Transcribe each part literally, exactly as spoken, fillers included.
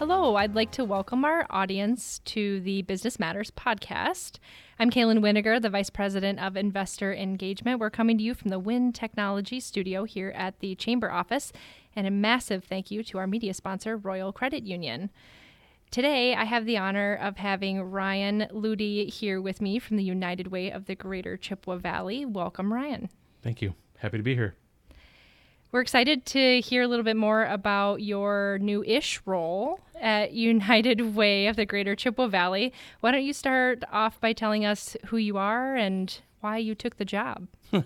Hello, I'd like to welcome our audience to the Business Matters podcast. I'm Kaylin Winiger, the Vice President of Investor Engagement. We're coming to you from the Win Technology Studio here at the Chamber office, and a massive thank you to our media sponsor, Royal Credit Union. Today, I have the honor of having Ryan Ludy here with me from the United Way of the Greater Chippewa Valley. Welcome, Ryan. Thank you. Happy to be here. We're excited to hear a little bit more about your new-ish role at United Way of the Greater Chippewa Valley. Why don't you start off by telling us who you are and why you took the job?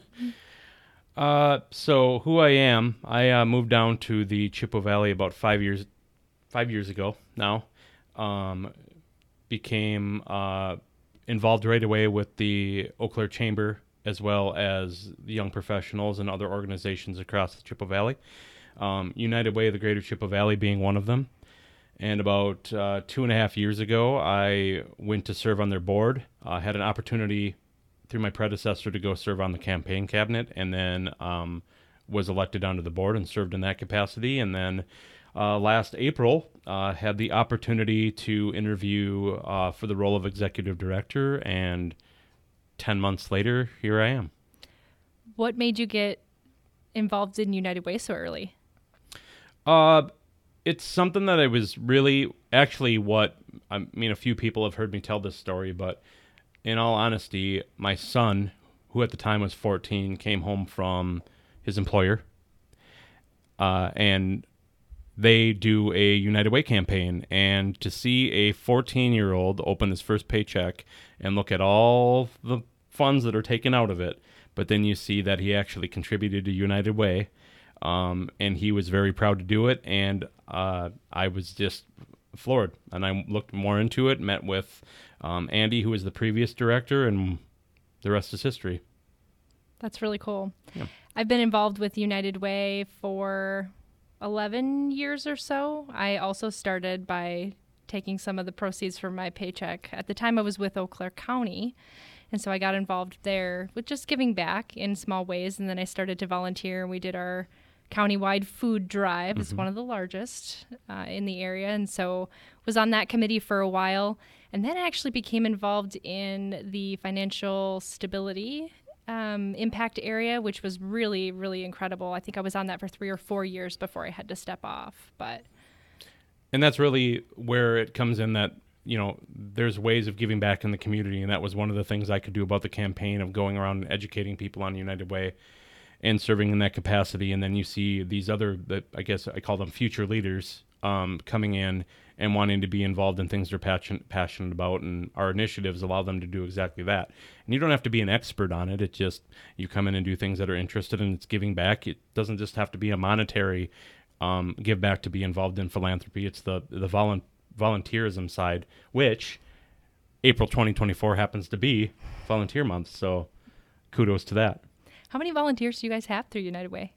uh, so who I am, I uh, moved down to the Chippewa Valley about five years, five years ago now. Um, became uh, involved right away with the Eau Claire Chamber, as well as the young professionals and other organizations across the Chippewa Valley. Um, United Way of the Greater Chippewa Valley being one of them. And about uh, two and a half years ago, I went to serve on their board. I uh, had an opportunity through my predecessor to go serve on the campaign cabinet, and then um, was elected onto the board and served in that capacity. And then uh, last April, uh, had the opportunity to interview uh, for the role of executive director, and ten months later, here I am. What made you get involved in United Way so early? Uh, it's something that I was really, actually what, I mean, a few people have heard me tell this story, but in all honesty, my son, who at the time was fourteen, came home from his employer, uh, and they do a United Way campaign, and to see a fourteen-year-old open his first paycheck and look at all the funds that are taken out of it, but then you see that he actually contributed to United Way, um, and he was very proud to do it, and uh, I was just floored, and I looked more into it, met with um, Andy, who was the previous director, and the rest is history. That's really cool. Yeah. I've been involved with United Way for eleven years or so. I also started by taking some of the proceeds from my paycheck. At the time, I was with Eau Claire County, and so I got involved there with just giving back in small ways, and then I started to volunteer, and we did our countywide food drive. Mm-hmm. It's one of the largest uh, in the area, and so was on that committee for a while, and then I actually became involved in the financial stability Um, impact area, which was really, really incredible. I think I was on that for three or four years before I had to step off. But and that's really where it comes in, that, you know, there's ways of giving back in the community, and that was one of the things I could do about the campaign, of going around and educating people on United Way and serving in that capacity. And then you see these other, that I guess I call them future leaders, um, coming in and wanting to be involved in things they're passionate, passionate about, and our initiatives allow them to do exactly that. And you don't have to be an expert on it. It's just, you come in and do things that are interested in, it's giving back. It doesn't just have to be a monetary um, give back to be involved in philanthropy. It's the the volu- volunteerism side, which April twenty twenty-four happens to be Volunteer Month, so kudos to that. How many volunteers do you guys have through United Way?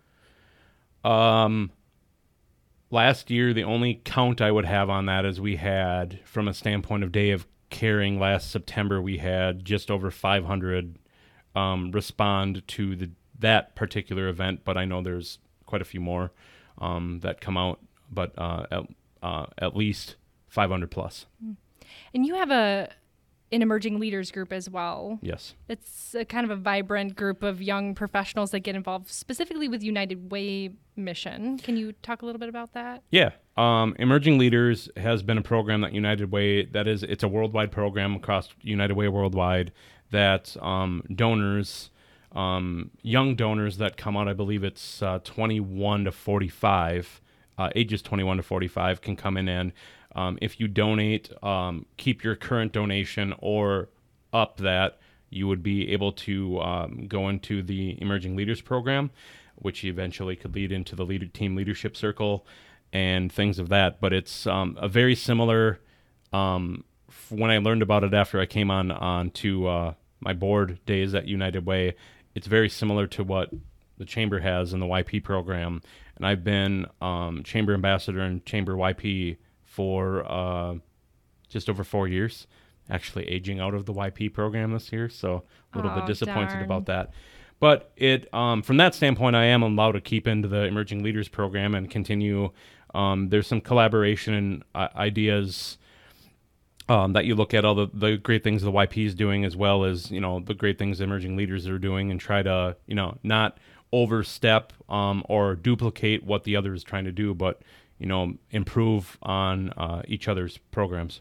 Um... Last year, the only count I would have on that is we had, from a standpoint of day of caring, last September, we had just over five hundred um, respond to the that particular event, but I know there's quite a few more um, that come out, but uh, at, uh, at least five hundred plus. And you have a an emerging leaders group as well. Yes. It's a kind of a vibrant group of young professionals that get involved specifically with United Way mission. Can you talk a little bit about that? Yeah. Um, Emerging Leaders has been a program that United Way, that is, it's a worldwide program across United Way worldwide, that um, donors, um, young donors that come out, I believe it's uh, twenty-one to forty-five, uh, ages twenty-one to forty-five, can come in and Um, if you donate, um, keep your current donation or up that, you would be able to um, go into the Emerging Leaders program, which eventually could lead into the leader, team leadership circle and things of that. But it's um, a very similar, um, f- when I learned about it after I came on, on to uh, my board days at United Way, it's very similar to what the Chamber has in the Y P program. And I've been um, Chamber Ambassador and Chamber Y P for uh, just over four years, actually aging out of the Y P program this year, so a little oh, bit disappointed darn. about that. But it, um, from that standpoint, I am allowed to keep into the Emerging Leaders program and continue Um, there's some collaboration and uh, ideas um, that you look at all the, the great things the Y P is doing, as well as, you know, the great things emerging leaders are doing, and try to, you know, not overstep um, or duplicate what the other is trying to do, but, you know, improve on uh, each other's programs.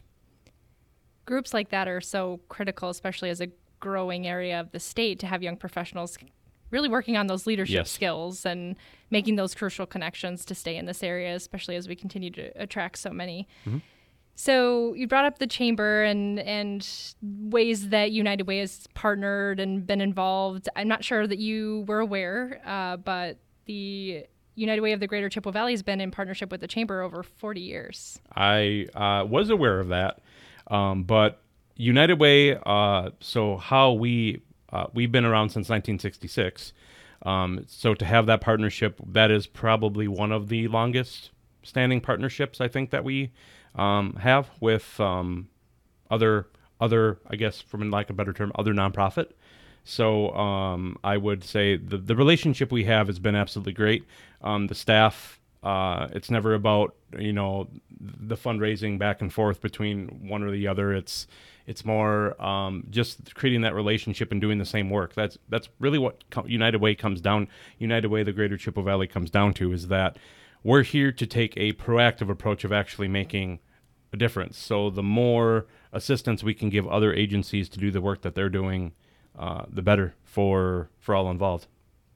Groups like that are so critical, especially as a growing area of the state, to have young professionals really working on those leadership Yes. skills and making those crucial connections to stay in this area, especially as we continue to attract so many. Mm-hmm. So you brought up the chamber and and ways that United Way has partnered and been involved. I'm not sure that you were aware, uh, but the United Way of the Greater Chippewa Valley has been in partnership with the chamber over forty years. I uh, was aware of that, um, but United Way. Uh, so how we uh, we've been around since nineteen sixty-six. Um, so to have that partnership, that is probably one of the longest standing partnerships I think that we um, have with um, other other I guess, from lack of a better term, other nonprofit. So um, I would say the the relationship we have has been absolutely great. Um, the staff, uh, it's never about, you know, the fundraising back and forth between one or the other. It's it's more um, just creating that relationship and doing the same work. That's that's really what co- United Way comes down. United Way, the Greater Chippewa Valley, comes down to, is that we're here to take a proactive approach of actually making a difference. So the more assistance we can give other agencies to do the work that they're doing, uh, the better for for all involved.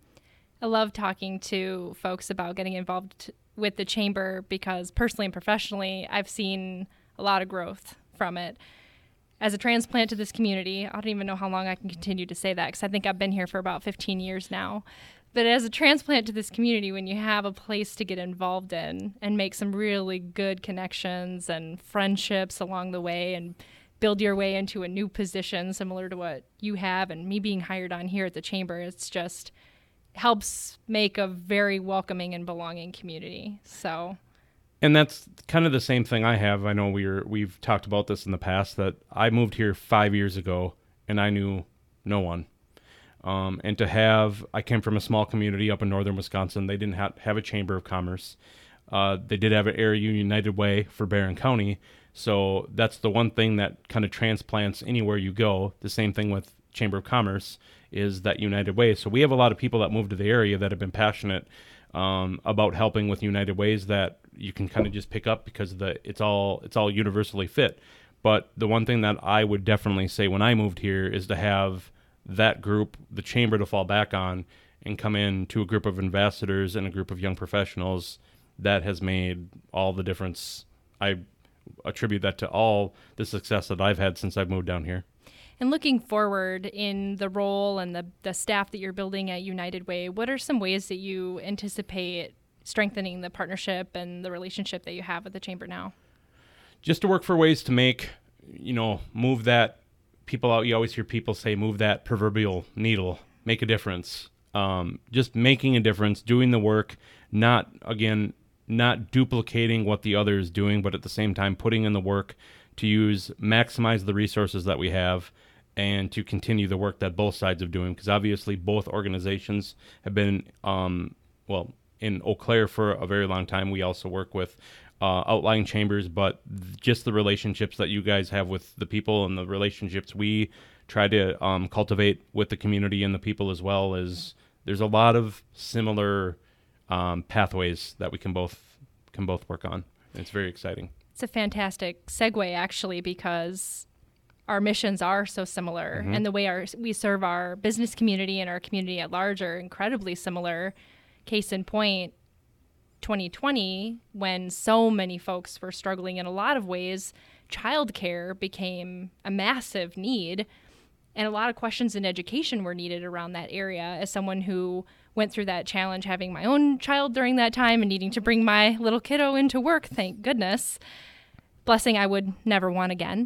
I love talking to folks about getting involved with the chamber because personally and professionally, I've seen a lot of growth from it. As a transplant to this community, I don't even know how long I can continue to say that because I think I've been here for about fifteen years now. But as a transplant to this community, when you have a place to get involved in and make some really good connections and friendships along the way and build your way into a new position similar to what you have and me being hired on here at the chamber, it's just helps make a very welcoming and belonging community. So, and that's kind of the same thing I have. I know we're we've talked about this in the past, that I moved here five years ago and I knew no one. Um, and to have, I came from a small community up in northern Wisconsin. They didn't have, have a chamber of commerce. Uh, they did have an Area United Way for Barron County. So that's the one thing that kind of transplants anywhere you go. The same thing with Chamber of Commerce is that United Way. So we have a lot of people that move to the area that have been passionate um, about helping with United Ways that you can kind of just pick up because the it's all it's all universally fit. But the one thing that I would definitely say when I moved here is to have that group, the chamber, to fall back on and come in to a group of ambassadors and a group of young professionals that has made all the difference. I attribute that to all the success that I've had since I've moved down here. And looking forward in the role and the, the staff that you're building at United Way, what are some ways that you anticipate strengthening the partnership and the relationship that you have with the chamber now? Just to work for ways to make, you know, move that people out. You always hear people say, move that proverbial needle, make a difference. Um, just making a difference, doing the work, not, again, not duplicating what the other is doing, but at the same time putting in the work to use, maximize the resources that we have and to continue the work that both sides are doing. Because obviously both organizations have been, um, well, in Eau Claire for a very long time. We also work with uh, outlying chambers, but just the relationships that you guys have with the people and the relationships we try to um, cultivate with the community and the people as well, is there's a lot of similar um, pathways that we can both can both work on. It's very exciting. It's a fantastic segue, actually, because our missions are so similar, mm-hmm. and the way our we serve our business community and our community at large are incredibly similar. Case in point, twenty twenty, when so many folks were struggling in a lot of ways, childcare became a massive need, and a lot of questions in education were needed around that area. As someone who went through that challenge having my own child during that time and needing to bring my little kiddo into work, thank goodness, blessing I would never want again,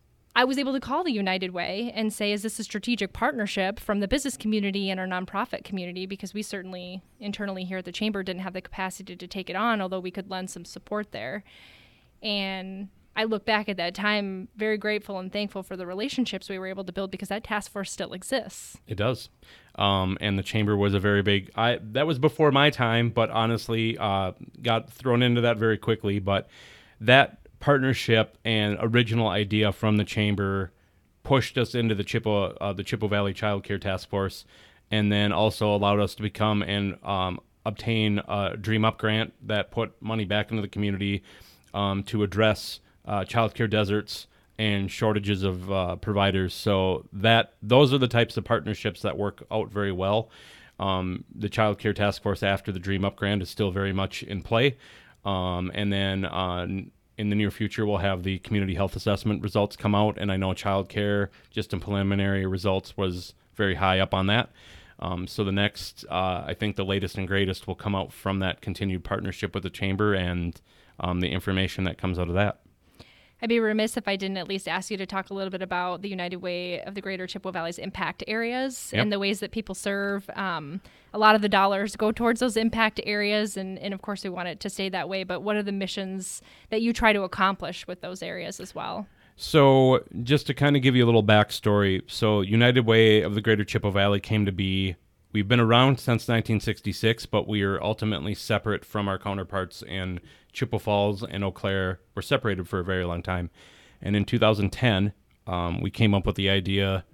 I was able to call the United Way and say, is this a strategic partnership from the business community and our nonprofit community? Because we certainly internally here at the chamber didn't have the capacity to take it on, although we could lend some support there. And I I look back at that time very grateful and thankful for the relationships we were able to build because that task force still exists. It does. Um, and the chamber was a very big, I, that was before my time, but honestly, uh, got thrown into that very quickly. But that partnership and original idea from the chamber pushed us into the Chippewa, uh, the Chippewa Valley Child Care Task Force, and then also allowed us to become and um, obtain a Dream Up grant that put money back into the community um, to address uh, child care deserts and shortages of uh, providers. So that those are the types of partnerships that work out very well. Um, the Child Care Task Force after the Dream Up grant is still very much in play. Um, and then uh, in the near future, we'll have the community health assessment results come out. And I know child care, just in preliminary results, was very high up on that. Um, so the next, uh, I think the latest and greatest will come out from that continued partnership with the chamber and um, the information that comes out of that. I'd be remiss if I didn't at least ask you to talk a little bit about the United Way of the Greater Chippewa Valley's impact areas Yep. and the ways that people serve. Um, a lot of the dollars go towards those impact areas, and, and of course we want it to stay that way, but what are the missions that you try to accomplish with those areas as well? So just to kind of give you a little backstory, so United Way of the Greater Chippewa Valley came to be. We've been around since nineteen sixty-six, but we are ultimately separate from our counterparts in Chippewa Falls and Eau Claire. Were separated for a very long time. And in two thousand ten, um, we came up with the idea,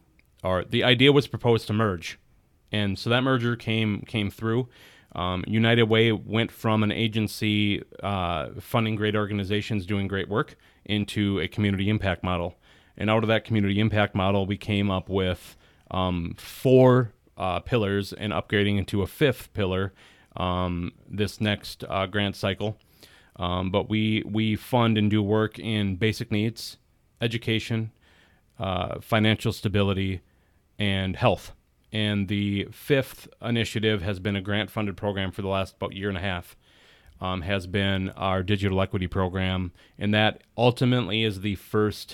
or the idea was proposed to merge. And so that merger came came through. Um, United Way went from an agency uh, funding great organizations doing great work into a community impact model. And out of that community impact model, we came up with um, four uh, pillars and upgrading into a fifth pillar um, this next uh, grant cycle. Um, but we, we fund and do work in basic needs, education, uh, financial stability, and health. And the fifth initiative has been a grant-funded program for the last about year and a half, um, has been our digital equity program. And that ultimately is the first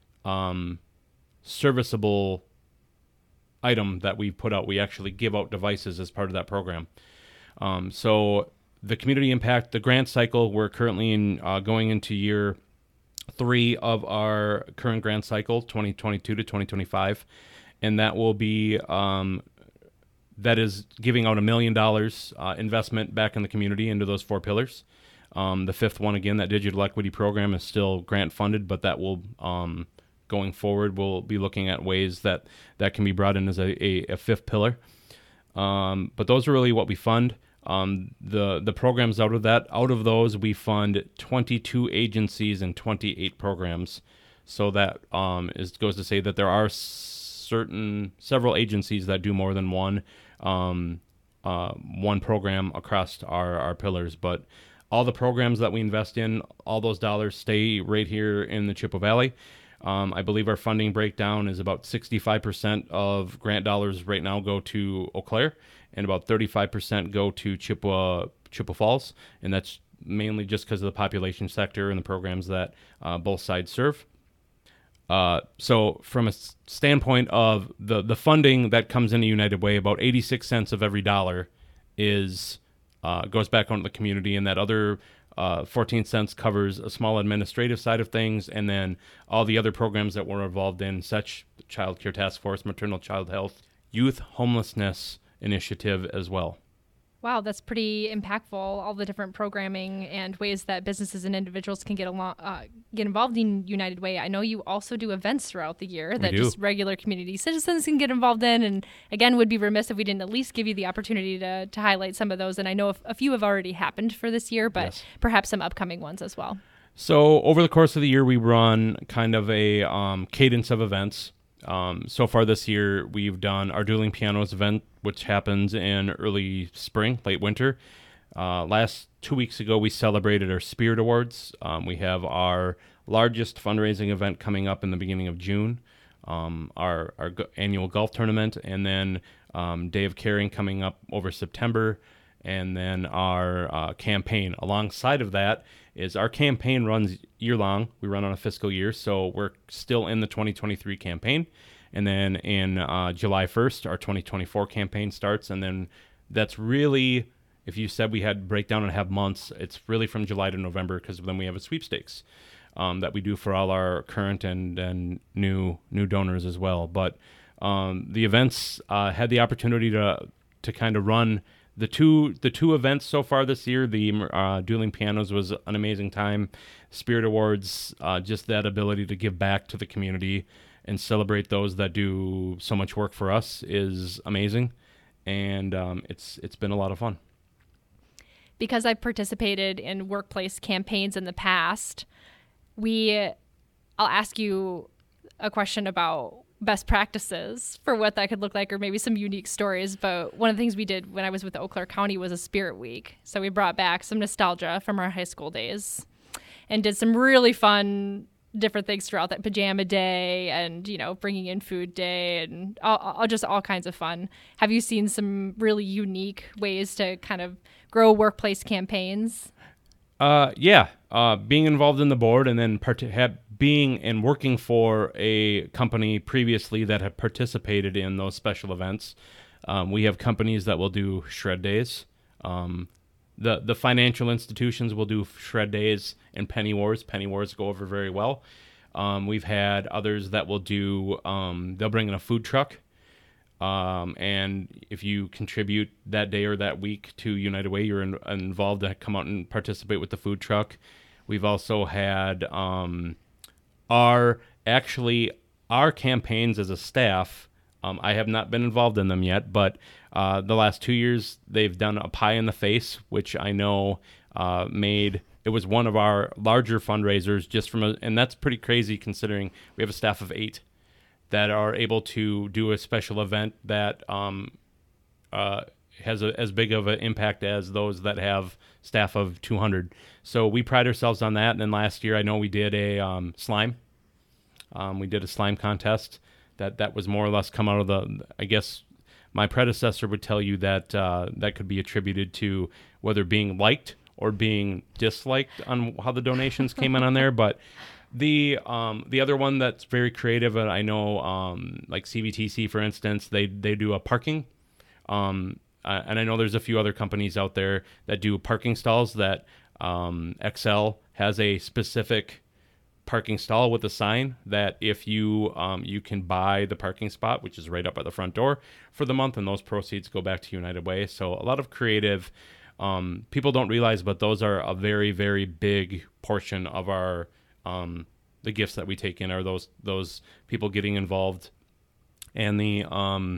um, serviceable item that we put out. We actually give out devices as part of that program. Um, so the community impact, the grant cycle, we're currently in uh, going into year three of our current grant cycle, twenty twenty-two to twenty twenty-five. And that will be, um, that is giving out a million dollars uh, investment back in the community into those four pillars. Um, the fifth one, again, that digital equity program is still grant funded, but that will, um, going forward, we'll be looking at ways that that can be brought in as a, a, a fifth pillar. Um, but those are really what we fund. Um, the the programs out of that, out of those, we fund twenty-two agencies and twenty-eight programs. So that um, is goes to say that there are certain several agencies that do more than one um, uh, one program across our, our pillars. But all the programs that we invest in, all those dollars stay right here in the Chippewa Valley. Um, I believe our funding breakdown is about sixty-five percent of grant dollars right now go to Eau Claire, and about thirty-five percent go to Chippewa, Chippewa Falls. And that's mainly just because of the population sector and the programs that uh, both sides serve. Uh, so from a standpoint of the, the funding that comes into United Way, about eighty-six cents of every dollar is uh, goes back onto the community, and that other uh, fourteen cents covers a small administrative side of things, and then all the other programs that we're involved in, such Child Care Task Force, Maternal Child Health, Youth Homelessness Initiative as well. Wow, that's pretty impactful, all the different programming and ways that businesses and individuals can get along, uh, get involved in United Way. I know you also do events throughout the year that just regular community citizens can get involved in. And again, would be remiss if we didn't at least give you the opportunity to, to highlight some of those. And I know a few have already happened for this year, but yes, perhaps some upcoming ones as well. So over the course of the year, we run kind of a um, cadence of events. Um, so far this year, we've done our Dueling Pianos event, which happens in early spring, late winter. Uh, last two weeks ago, we celebrated our Spirit Awards. Um, we have our largest fundraising event coming up in the beginning of June, um, our, our go- annual golf tournament, and then um, Day of Caring coming up over September, and then our uh, campaign. Alongside of that is our campaign runs year-long. We run on a fiscal year, so we're still in the twenty twenty-three campaign. And then in uh, July first, our twenty twenty-four campaign starts, and then that's really, if you said we had breakdown and have months, it's really from July to November, because then we have a sweepstakes. um, that we do for all our current and, and new new donors as well. But um, the events uh, had the opportunity to to kind of run the two the two events so far this year. The uh, Dueling Pianos was an amazing time. Spirit Awards, uh, just that ability to give back to the community and celebrate those that do so much work for us is amazing, and um, it's it's been a lot of fun. Because I've participated in workplace campaigns in the past, we I'll ask you a question about best practices for what that could look like, or maybe some unique stories. But one of the things we did when I was with Eau Claire County was a Spirit Week. So we brought back some nostalgia from our high school days and did some really fun different things throughout that, pajama day and, you know, bringing in food day and all, all, just all kinds of fun. Have you seen some really unique ways to kind of grow workplace campaigns? Uh, yeah, uh, being involved in the board and then part- have, being and working for a company previously that have participated in those special events. Um, we have companies that will do shred days. Um, the the financial institutions will do shred days and penny wars. Penny wars go over very well. Um, we've had others that will do. Um, they'll bring in a food truck. Um, and if you contribute that day or that week to United Way, you're in, involved to come out and participate with the food truck. We've also had um, our actually our campaigns as a staff. Um, I have not been involved in them yet, but uh, the last two years they've done a pie in the face, which I know uh, made it was one of our larger fundraisers. Just from a, and that's pretty crazy considering we have a staff of eight that are able to do a special event that um, uh, has a, as big of an impact as those that have staff of two hundred. So we pride ourselves on that. And then last year, I know we did a um, slime. Um, we did a slime contest that, that was more or less come out of the, I guess my predecessor would tell you that uh, that could be attributed to whether being liked or being disliked on how the donations came in on there. But The um the other one that's very creative, and I know um like C V T C for instance, they they do a parking, um uh, and I know there's a few other companies out there that do parking stalls. That um, X L has a specific parking stall with a sign that if you um you can buy the parking spot, which is right up at the front door for the month, and those proceeds go back to United Way. So a lot of creative. Um, people don't realize, but those are a very very big portion of our. Um, the gifts that we take in are those those people getting involved, and the um,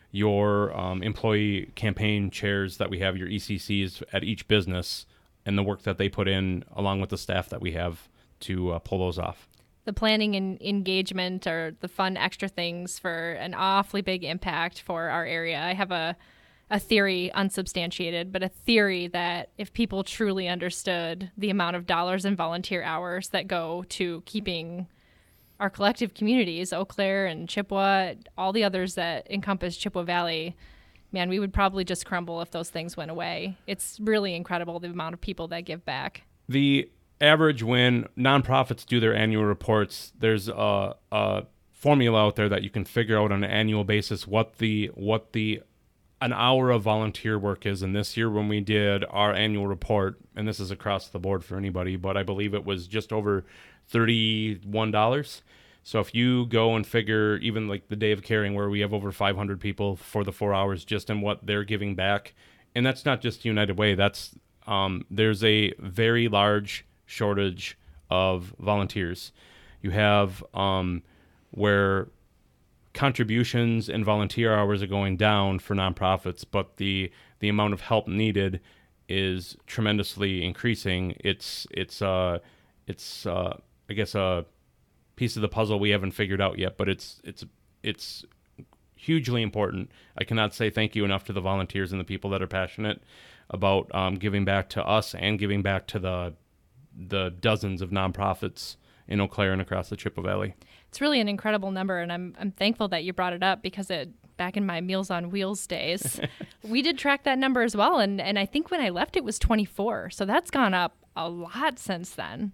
your um, employee campaign chairs that we have, your E C Cs at each business, and the work that they put in along with the staff that we have to uh, pull those off. The planning and engagement are the fun extra things for an awfully big impact for our area. I have a a theory, unsubstantiated, but a theory that if people truly understood the amount of dollars and volunteer hours that go to keeping our collective communities, Eau Claire and Chippewa, all the others that encompass Chippewa Valley, man, we would probably just crumble if those things went away. It's really incredible the amount of people that give back. The average when nonprofits do their annual reports, there's a, a formula out there that you can figure out on an annual basis what the what the an hour of volunteer work is. And this year when we did our annual report, and this is across the board for anybody, but I believe it was just over thirty-one dollars. So if you go and figure even like the Day of Caring, where we have over five hundred people for the four hours just in what they're giving back, and that's not just United Way, that's um, there's a very large shortage of volunteers. You have um, where contributions and volunteer hours are going down for nonprofits, but the the amount of help needed is tremendously increasing. It's it's uh it's uh I guess a piece of the puzzle we haven't figured out yet, but it's it's it's hugely important. I cannot say thank you enough to the volunteers and the people that are passionate about um, giving back to us and giving back to the the dozens of nonprofits in Eau Claire and across the Chippewa Valley. It's really an incredible number, and I'm I'm thankful that you brought it up, because it back in my Meals on Wheels days, we did track that number as well, and and I think when I left it was twenty-four, so that's gone up a lot since then.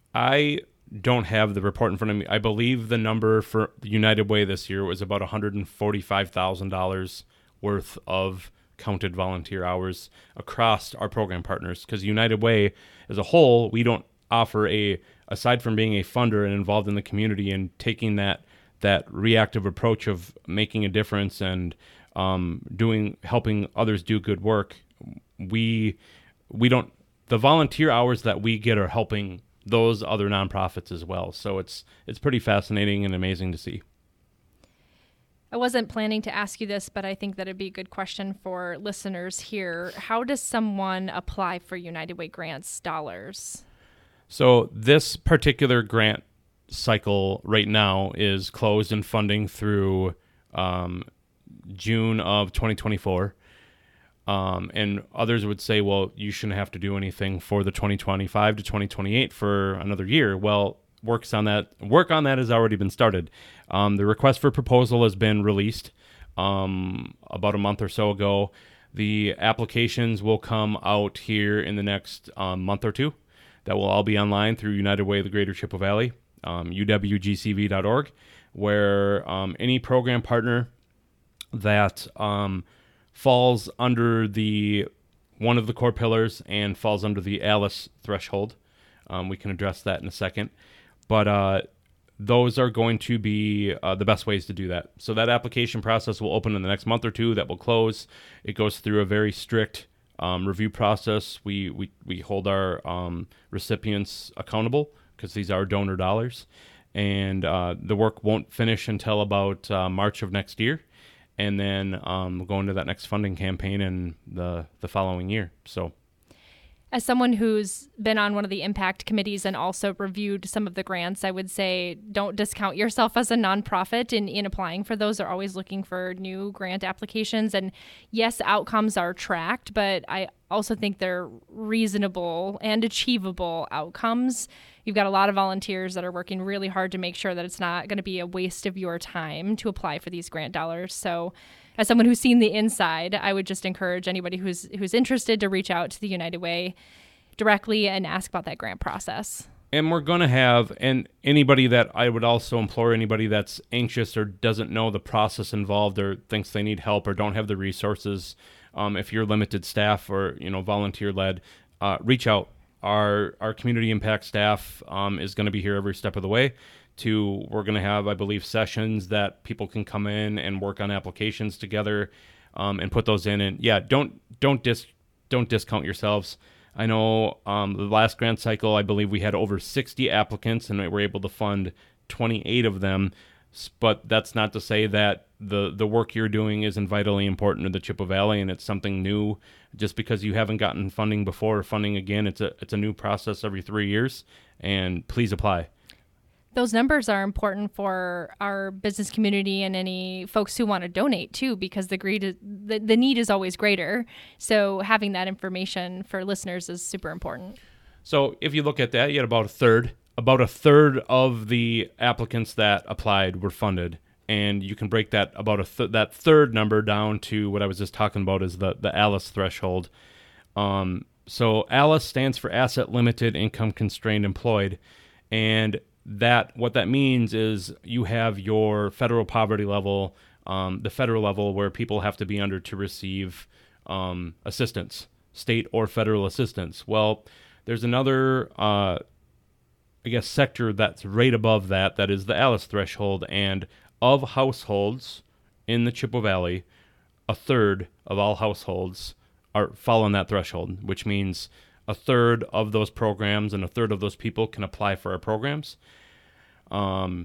I don't have the report in front of me. I believe the number for United Way this year was about one hundred forty-five thousand dollars worth of counted volunteer hours across our program partners, because United Way as a whole, we don't offer a aside from being a funder and involved in the community and taking that that reactive approach of making a difference and um, doing helping others do good work, we we don't the volunteer hours that we get are helping those other nonprofits as well. So it's it's pretty fascinating and amazing to see. I wasn't planning to ask you this, but I think that it'd be a good question for listeners here. How does someone apply for United Way grants dollars? So this particular grant cycle right now is closed and funding through um, June of twenty twenty-four. Um, and others would say, well, you shouldn't have to do anything for the twenty twenty-five to twenty twenty-eight for another year. Well, works on that work on that has already been started. Um, the request for proposal has been released um, about a month or so ago. The applications will come out here in the next um, month or two. That will all be online through United Way of the Greater Chippewa Valley, um, U W G C V dot org, where um, any program partner that um, falls under the one of the core pillars and falls under the ALICE threshold, um, we can address that in a second. But uh, those are going to be uh, the best ways to do that. So that application process will open in the next month or two. That will close. It goes through a very strict um, review process. We we we hold our um, recipients accountable because these are donor dollars, and uh, the work won't finish until about uh, March of next year, and then um, we'll go into that next funding campaign in the the following year. So. As someone who's been on one of the impact committees and also reviewed some of the grants, I would say don't discount yourself as a nonprofit in, in applying for those. They're always looking for new grant applications. And yes, outcomes are tracked, but I also think they're reasonable and achievable outcomes. You've got a lot of volunteers that are working really hard to make sure that it's not going to be a waste of your time to apply for these grant dollars. So as someone who's seen the inside, I would just encourage anybody who's who's interested to reach out to the United Way directly and ask about that grant process. And we're going to have, and anybody that I would also implore anybody that's anxious or doesn't know the process involved or thinks they need help or don't have the resources, um, if you're limited staff or, you know, volunteer led, uh, reach out. Our our community impact staff um, is going to be here every step of the way. To we're going to have, I believe, sessions that people can come in and work on applications together, um, and put those in. And yeah, don't don't dis don't discount yourselves. I know um, the last grant cycle, I believe we had over sixty applicants, and we were able to fund twenty-eight of them. But that's not to say that the the work you're doing isn't vitally important to the Chippewa Valley, and it's something new. Just because you haven't gotten funding before or funding again, it's a it's a new process every three years. And please apply. Those numbers are important for our business community and any folks who want to donate too, because the greed is, the, the need is always greater. So having that information for listeners is super important. So if you look at that, you had about a third, about a third of the applicants that applied were funded, and you can break that about a th- that third number down to what I was just talking about is the the ALICE threshold. Um, so ALICE stands for Asset Limited Income Constrained Employed, and that what that means is you have your federal poverty level, um, the federal level where people have to be under to receive um, assistance, state or federal assistance. Well, there's another, uh, I guess, sector that's right above that, that is the ALICE threshold, and of households in the Chippewa Valley, a third of all households are fall on that threshold, which means a third of those programs and a third of those people can apply for our programs. Um,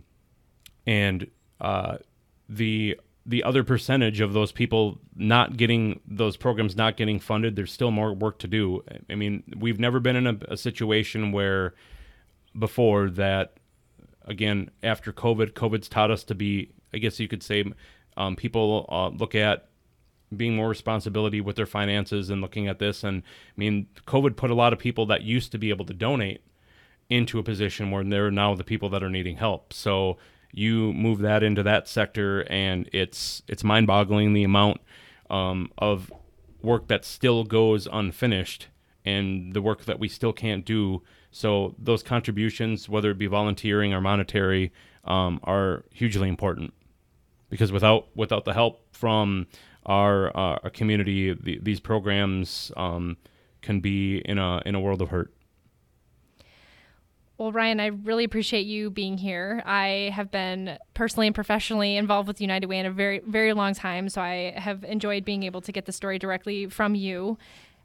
and uh, the the other percentage of those people not getting those programs not getting funded, there's still more work to do. I mean, we've never been in a, a situation where before that, again, after COVID, COVID's taught us to be, I guess you could say, um, people uh, look at being more responsibility with their finances and looking at this. And I mean, COVID put a lot of people that used to be able to donate into a position where they're now the people that are needing help. So you move that into that sector, and it's it's mind-boggling the amount um, of work that still goes unfinished and the work that we still can't do. So those contributions, whether it be volunteering or monetary, um, are hugely important, because without without the help from our, uh, our community, the, these programs um, can be in a in a world of hurt. Well, Ryan, I really appreciate you being here. I have been personally and professionally involved with United Way in a very, very long time, so I have enjoyed being able to get the story directly from you.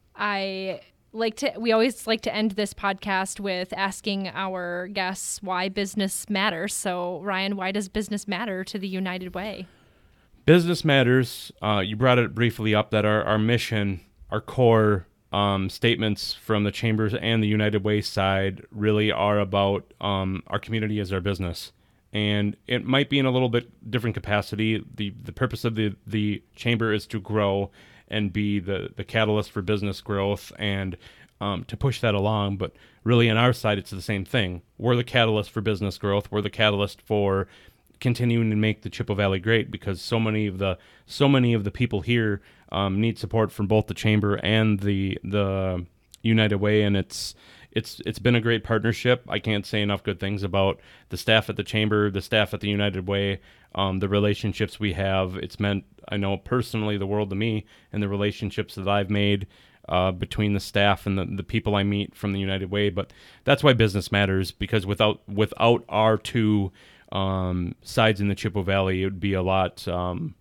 I like to, we always like to end this podcast with asking our guests why business matters. So, Ryan, why does business matter to the United Way? Business matters. Uh, you brought it briefly up that our, our mission, our core Um, statements from the Chambers and the United Way side really are about um, our community as our business. And it might be in a little bit different capacity. The the purpose of the, the Chamber is to grow and be the, the catalyst for business growth and um, to push that along. But really on our side, it's the same thing. We're the catalyst for business growth. We're the catalyst for continuing to make the Chippewa Valley great, because so many of the so many of the people here um, need support from both the Chamber and the the United Way, and it's it's it's been a great partnership. I can't say enough good things about the staff at the Chamber, the staff at the United Way, um, the relationships we have. It's meant, I know personally, the world to me, and the relationships that I've made uh, between the staff and the, the people I meet from the United Way. But that's why business matters, because without without our two Um, sides in the Chippewa Valley, it would be a lot. Um,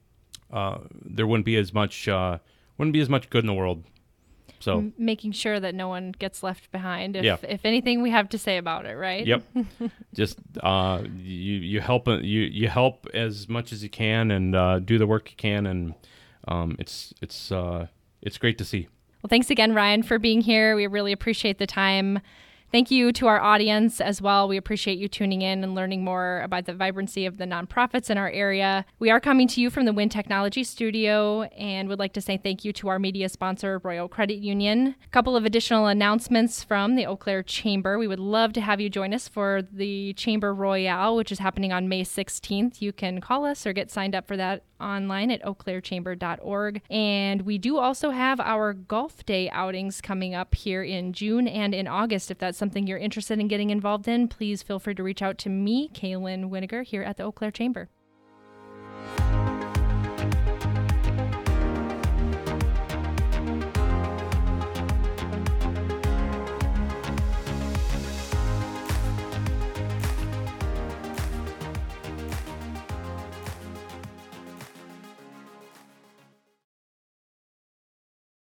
uh, there wouldn't be as much. Uh, wouldn't be as much good in the world. So M- making sure that no one gets left behind. If, yeah. if anything, we have to say about it, right? Yep. Just uh, you you help you you help as much as you can, and uh, do the work you can, and um, it's it's uh, it's great to see. Well, thanks again, Ryan, for being here. We really appreciate the time. Thank you to our audience as well. We appreciate you tuning in and learning more about the vibrancy of the nonprofits in our area. We are coming to you from the Wind Technology Studio and would like to say thank you to our media sponsor, Royal Credit Union. A couple of additional announcements from the Eau Claire Chamber. We would love to have you join us for the Chamber Royale, which is happening on May sixteenth. You can call us or get signed up for that online at eau claire chamber dot org. And we do also have our golf day outings coming up here in June and in August. If that's something you're interested in getting involved in, please feel free to reach out to me, Kaylin Winiger, here at the Eau Claire Chamber.